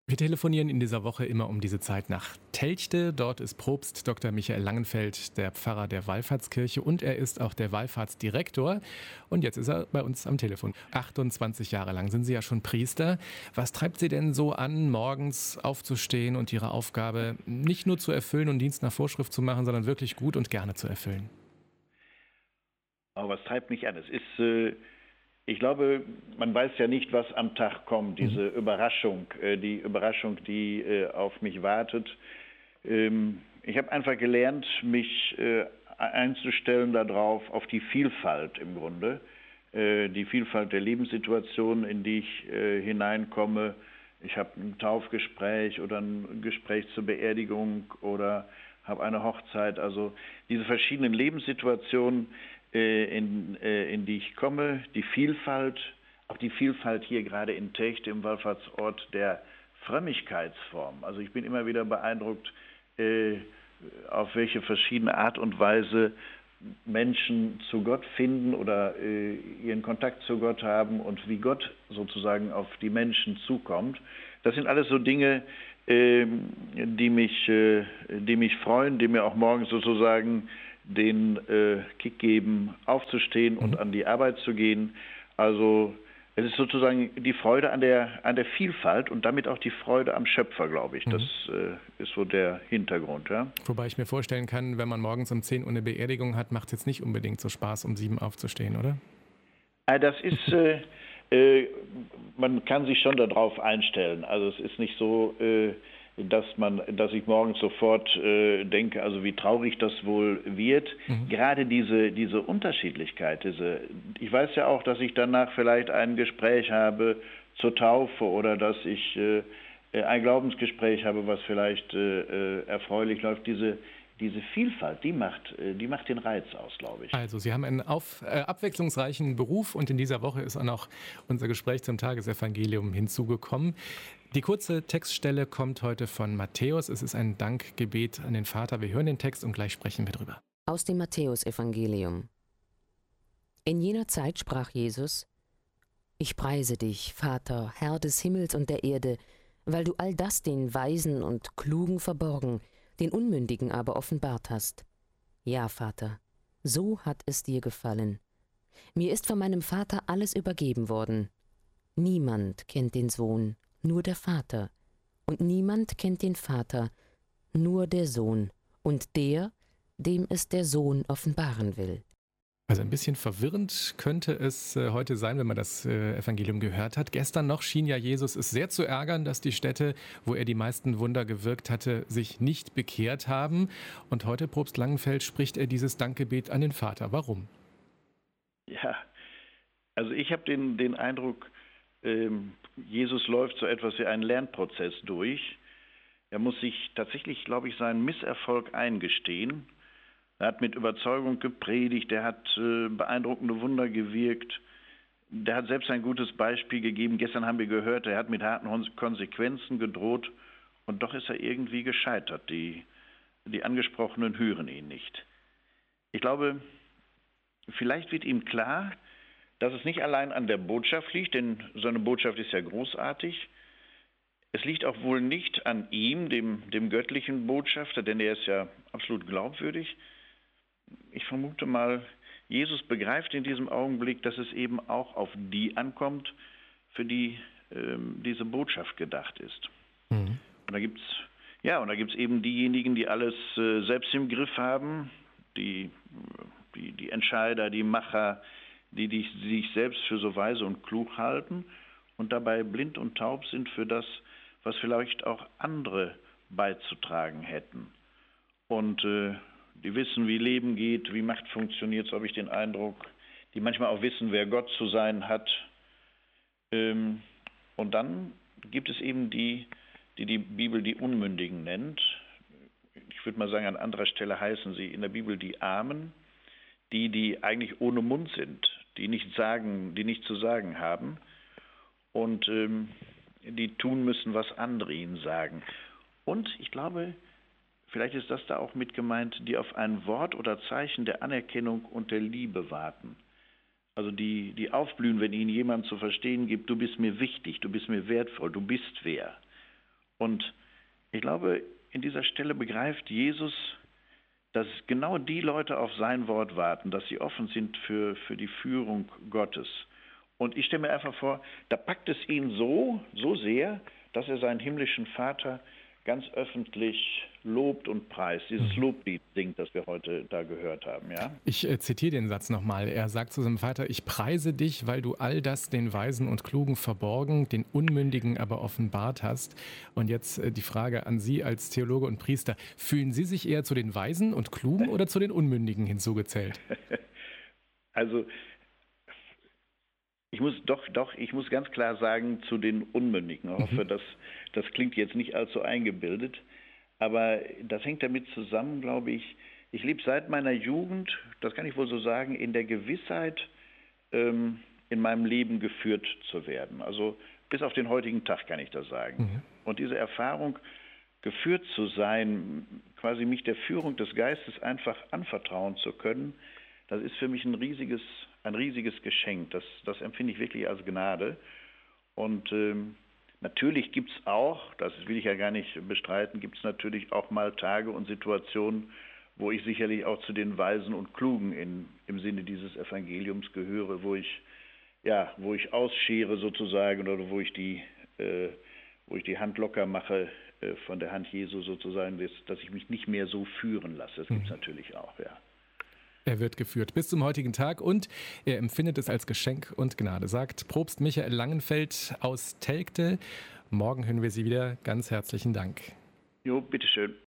Wir telefonieren in dieser Woche immer um diese Zeit nach Telchte. Dort ist Propst Dr. Michael Langenfeld, der Pfarrer der Wallfahrtskirche, und er ist auch der Wallfahrtsdirektor. Und jetzt ist er bei uns am Telefon. 28 Jahre lang sind Sie ja schon Priester. Was treibt Sie denn so an, morgens aufzustehen und Ihre Aufgabe nicht nur zu erfüllen und Dienst nach Vorschrift zu machen, sondern wirklich gut und gerne zu erfüllen? Aber was treibt mich an? Ich glaube, man weiß ja nicht, was am Tag kommt. Mhm. Diese Überraschung, die auf mich wartet. Ich habe einfach gelernt, mich einzustellen darauf, auf die Vielfalt im Grunde, die Vielfalt der Lebenssituationen, in die ich hineinkomme. Ich habe ein Taufgespräch oder ein Gespräch zur Beerdigung oder habe eine Hochzeit. Also diese verschiedenen Lebenssituationen, in die ich komme, die Vielfalt, auch die Vielfalt hier gerade in Telchte, im Wallfahrtsort der Frömmigkeitsform. Also ich bin immer wieder beeindruckt, auf welche verschiedene Art und Weise Menschen zu Gott finden oder ihren Kontakt zu Gott haben und wie Gott sozusagen auf die Menschen zukommt. Das sind alles so Dinge, die mich freuen, die mir auch morgens sozusagen den Kick geben, aufzustehen und Mhm. an die Arbeit zu gehen. Also es ist sozusagen die Freude an der Vielfalt und damit auch die Freude am Schöpfer, glaube ich. Das Mhm. ist so der Hintergrund. Ja? Wobei ich mir vorstellen kann, wenn man morgens um 10 Uhr eine Beerdigung hat, macht es jetzt nicht unbedingt so Spaß, um 7 aufzustehen, oder? Das ist, äh, man kann sich schon darauf einstellen. Also es ist nicht so, dass ich morgens sofort denke, also wie traurig das wohl wird. Mhm. Gerade diese Unterschiedlichkeit, ich weiß ja auch, dass ich danach vielleicht ein Gespräch habe zur Taufe oder dass ich ein Glaubensgespräch habe, was vielleicht erfreulich läuft. Diese Vielfalt, die macht den Reiz aus, glaube ich. Also, Sie haben einen abwechslungsreichen Beruf und in dieser Woche ist auch noch unser Gespräch zum Tagesevangelium hinzugekommen. Die kurze Textstelle kommt heute von Matthäus. Es ist ein Dankgebet an den Vater. Wir hören den Text und gleich sprechen wir drüber. Aus dem Matthäusevangelium. In jener Zeit sprach Jesus: Ich preise dich, Vater, Herr des Himmels und der Erde, weil du all das den Weisen und Klugen verborgen, den Unmündigen aber offenbart hast. Ja, Vater, so hat es dir gefallen. Mir ist von meinem Vater alles übergeben worden. Niemand kennt den Sohn, nur der Vater. Und niemand kennt den Vater, nur der Sohn. Und der, dem es der Sohn offenbaren will. Also ein bisschen verwirrend könnte es heute sein, wenn man das Evangelium gehört hat. Gestern noch schien ja Jesus es sehr zu ärgern, dass die Städte, wo er die meisten Wunder gewirkt hatte, sich nicht bekehrt haben. Und heute, Propst Langenfeld, spricht er dieses Dankgebet an den Vater. Warum? Ja, also ich habe den Eindruck, Jesus läuft so etwas wie einen Lernprozess durch. Er muss sich tatsächlich, glaube ich, seinen Misserfolg eingestehen. Er hat mit Überzeugung gepredigt, er hat beeindruckende Wunder gewirkt, der hat selbst ein gutes Beispiel gegeben. Gestern haben wir gehört, er hat mit harten Konsequenzen gedroht und doch ist er irgendwie gescheitert. Die Angesprochenen hören ihn nicht. Ich glaube, vielleicht wird ihm klar, dass es nicht allein an der Botschaft liegt, denn seine Botschaft ist ja großartig. Es liegt auch wohl nicht an ihm, dem göttlichen Botschafter, denn er ist ja absolut glaubwürdig. Ich vermute mal, Jesus begreift in diesem Augenblick, dass es eben auch auf die ankommt, für die diese Botschaft gedacht ist. Mhm. Und da gibt's eben diejenigen, die alles selbst im Griff haben, die Entscheider, die Macher, die sich selbst für so weise und klug halten und dabei blind und taub sind für das, was vielleicht auch andere beizutragen hätten. Und die wissen, wie Leben geht, wie Macht funktioniert, so habe ich den Eindruck, die manchmal auch wissen, wer Gott zu sein hat. Und dann gibt es eben die Bibel die Unmündigen nennt. Ich würde mal sagen, an anderer Stelle heißen sie in der Bibel die Armen, die eigentlich ohne Mund sind, die nichts zu sagen haben und die tun müssen, was andere ihnen sagen. Und ich glaube, vielleicht ist das da auch mit gemeint, die auf ein Wort oder Zeichen der Anerkennung und der Liebe warten. Also die aufblühen, wenn ihnen jemand zu verstehen gibt, du bist mir wichtig, du bist mir wertvoll, du bist wer. Und ich glaube, in dieser Stelle begreift Jesus, dass genau die Leute auf sein Wort warten, dass sie offen sind für die Führung Gottes. Und ich stelle mir einfach vor, da packt es ihn so sehr, dass er seinen himmlischen Vater ganz öffentlich lobt und preist. Dieses Loblied singt, das wir heute da gehört haben. Ja? Ich zitiere den Satz nochmal. Er sagt zu seinem Vater: Ich preise dich, weil du all das den Weisen und Klugen verborgen, den Unmündigen aber offenbart hast. Und jetzt die Frage an Sie als Theologe und Priester. Fühlen Sie sich eher zu den Weisen und Klugen oder zu den Unmündigen hinzugezählt? Also ich muss ganz klar sagen, zu den Unmündigen. Ich hoffe, das klingt jetzt nicht allzu eingebildet, aber das hängt damit zusammen, glaube ich. Ich lebe seit meiner Jugend, das kann ich wohl so sagen, in der Gewissheit, in meinem Leben geführt zu werden. Also bis auf den heutigen Tag kann ich das sagen. Und diese Erfahrung, geführt zu sein, quasi mich der Führung des Geistes einfach anvertrauen zu können, das ist für mich ein riesiges Geschenk. Das empfinde ich wirklich als Gnade. Und natürlich gibt es auch, das will ich ja gar nicht bestreiten, gibt es natürlich auch mal Tage und Situationen, wo ich sicherlich auch zu den Weisen und Klugen im Sinne dieses Evangeliums gehöre, wo ich ausschere sozusagen oder wo ich die Hand locker mache von der Hand Jesu sozusagen, dass ich mich nicht mehr so führen lasse. Das gibt es natürlich auch, ja. Er wird geführt bis zum heutigen Tag und er empfindet es als Geschenk und Gnade, sagt Propst Michael Langenfeld aus Telgte. Morgen hören wir Sie wieder. Ganz herzlichen Dank. Jo, bitteschön.